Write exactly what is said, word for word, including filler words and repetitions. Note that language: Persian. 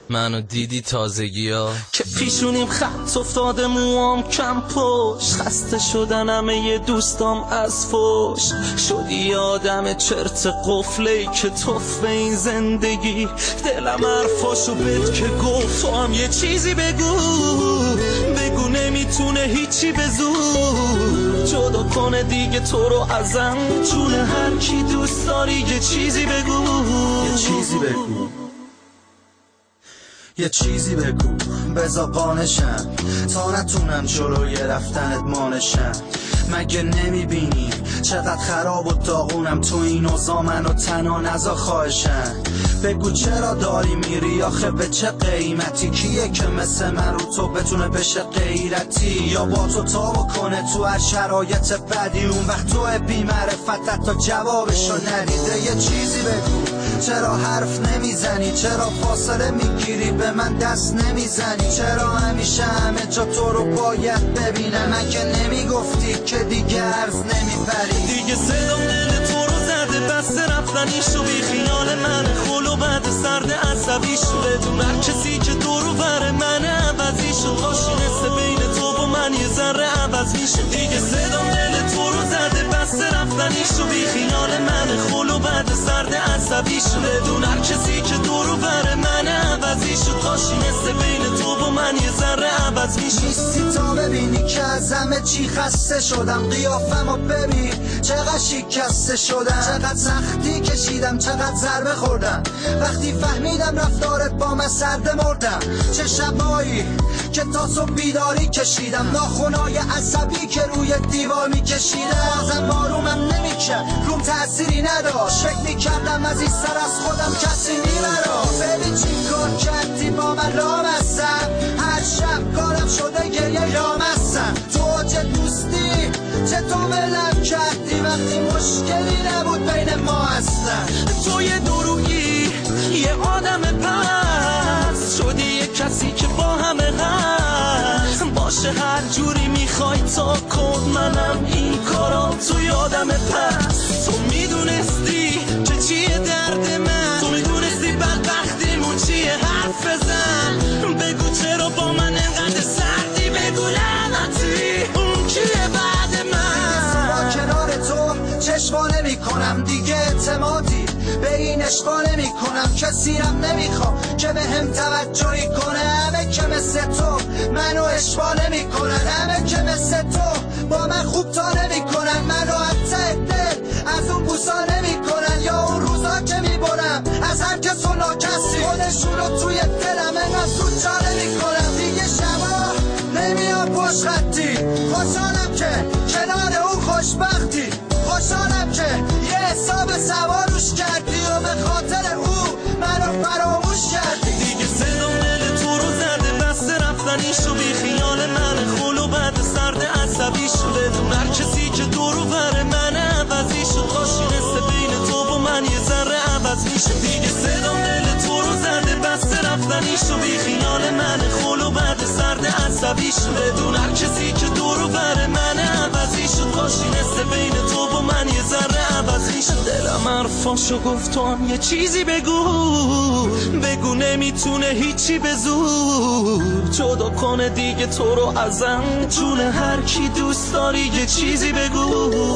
منو دیدی تازگی ها که پیشونیم خط افتاده موام کم پشت خسته شدن همه یه دوستام از فوش شدی آدم چرت قفلی که توف به این زندگی دلم حرفاشو بد که گفت تو هم یه چیزی بگو بگو نمیتونه هیچی به زور جدا کنه دیگه تو رو ازم جون هر کی دوست داری یه چیزی بگو یه چیزی بگو یه چیزی بگو بزا قانشم تا نتونن جلوی رفتنت مانشم مگه نمیبینی چقدر خراب و داغونم تو این اوضاع منو تنها نزا خواهشم بگو چرا داری میری آخه به چه قیمتی کیه که مثل من رو تو بتونه بشه غیرتی یا با تو تا بکنه تو هر شرایط بدی اون وقت تو بی معرفتت تا جوابشو ندیده یه چیزی بگو چرا حرف نمیزنی چرا فاصله میگیری به من دست نمیزنی چرا همیشه همه جا تو رو باید ببینم من که نمیگفتی که دیگه عرض نمیبری دیگه صدام دل تو رو زده بسته رفتنیشو بی خیال من خلو بعد سرد عصبیشو بدون هر کسی که دور و بر من عوضیشو خوشی نسته بین تو و من یه ذره عوض میشه دیگه صدام دل تو رو زده بسته رفتنیشو بی خیال من خلو بعد سرد عصبیشو بدون هر کسی که دور و بر من عوضیشو خوشی نسته بین تو و من یه ذره عوض میشه نیستی تا ببینی که از همه چی خسته شدم قیافمو ببین چقدر شکسته شدم چقدر سختی کشیدم چقدر ضربه خوردم وقتی فهمیدم رفتارت با من سرده مردم چه شبایی که تا صبح بیداری کشیدم ناخونای عصبی که روی دیوار میکشیدم بازم بارومم نمیکرد روم تأثیری نداشت فکر میکردم از این سر از خودم کسی میبراست ببین چی کار کردی با من رامستم هر شب کارم شده گریه رامستم تو چه دوستی چه تو ولم کردی وقتی مشکلی نبود بین ما هستن تو یه دروغی یه آدم پس شدی یه کسی که با همه هست باشه هر جوری میخوای تا کن منم این کارا تو یادم پس تو میدونستی که چیه درد من تو میدونستی بدبختیمون چیه حرف بزن بگو چرا با من انقدر سردی بگو لعنتی اون کیه بعد من با کنار تو چشما نمی کنم دیگه اعتمادی به این اشقا نمی کنم کسیم نمیخوام که به هم توجهی کنه همه که مثل تو منو اشقا نمی کنن همه که مثل تو با من خوب تا نمی کنن منو حتی دل از اون بوسا نمی کنن یا اون روزا که می برم از هر کس و ناکسی خودشونو توی دلم انقدر زود جا نمی کنم دیگه شبا نمیام پشت خطی خوشحالم که کنار اون خوشبختی خوشحالم که یه حساب سواروش کردی و به خاطر او منو فراموش کردی دیگه صدام دل تو رو زده بسته رفتنیشو بی خیال من خلو بعد سرد عصبیشو بدون هر کسی که دور و بر من عوضیشو خوشی نسته بین تو و من یه ذره عوض میشه دیگه صدام دل تو رو زده بسته رفتنیشو بی خیال من خلو بعد سرد عصبیشو بدون هر کسی که دور و بر من عوضیشو خوشی نسته بین تو و من یه ذره عوض میشه دلم حرفاشو گفت تو هم یه چیزی بگو بگو نمیتونه هیچی به زور جدا کنه دیگه تو رو ازم جون هر کی دوست داری یه چیزی بگو